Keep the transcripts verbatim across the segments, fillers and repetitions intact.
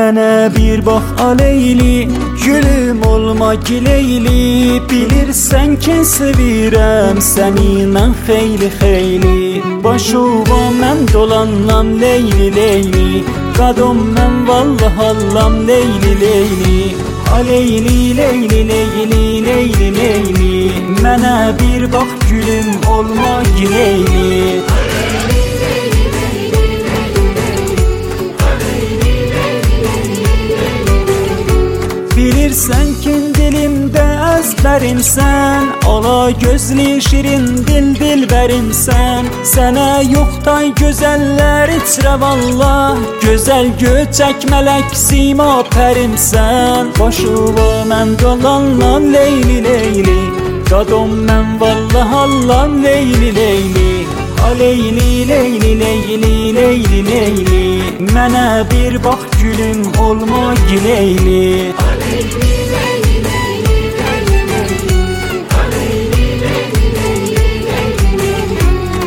Mənə bir bax aleyli, gülüm olma gileyli. Bilirsən ki sevirəm səni mən xeyli xeyli. Başıva mən dolanlam leyli leyli. Qadın mən vallah allam leyli leyli. Aleyli leyli leyli leyli leyli. Mənə bir bax gülüm olma gileyli. Bilirsən ki dilimdə əzbərimsən, ala gözlü şirin dil dilbərimsən. Sənə yoxday gözəllər içrə vallah, gözəl göçək mələk sima pərimsən. Başıva mən dolanlam leyli leyli. Qadın mən vallah allam leyli leyli. Aleyli leyli leyli leyli leyli. Mənə bir bax gülüm olma gileyli. Aleyli leyli leyli leyli leyli. Aleyli leyli leyli leyli leyli.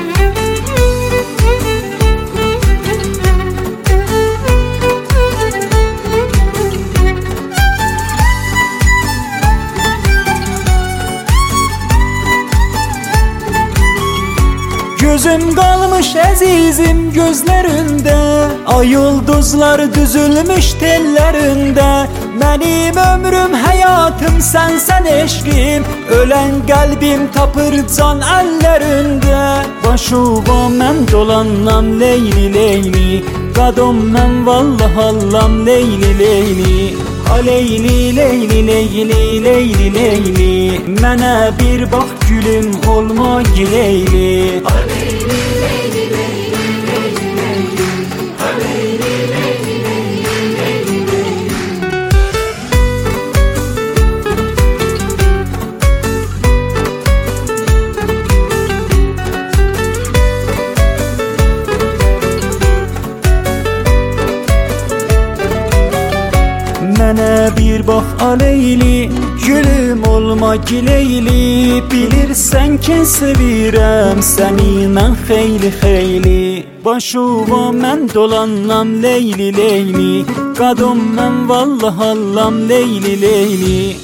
Gözüm qalmış əzizim gözlərində, ay ulduzlar düzülmüş tellərində. Mənim ömrüm, həyatım sənsən eşqim, ölən qəlbim tapır can əllərində. Başıva mən dolanlam leyli leyli. Qadın mən vallah allam leyli leyli. Aleyli leyli leyli leyli leyli. Mənə bir bax gülüm olma gileyli. Aleyli leyli leyli leyli leyli. Aleyli leyli leyli leyli leyli. Mənə bir bax aleyli, gülüm olma gileyli. Bilirsən ki sevirəm səni mən xeyli xeyli. Başıva mən dolanlam leyli leyli. Qadın mən vallah allam leyli leyli.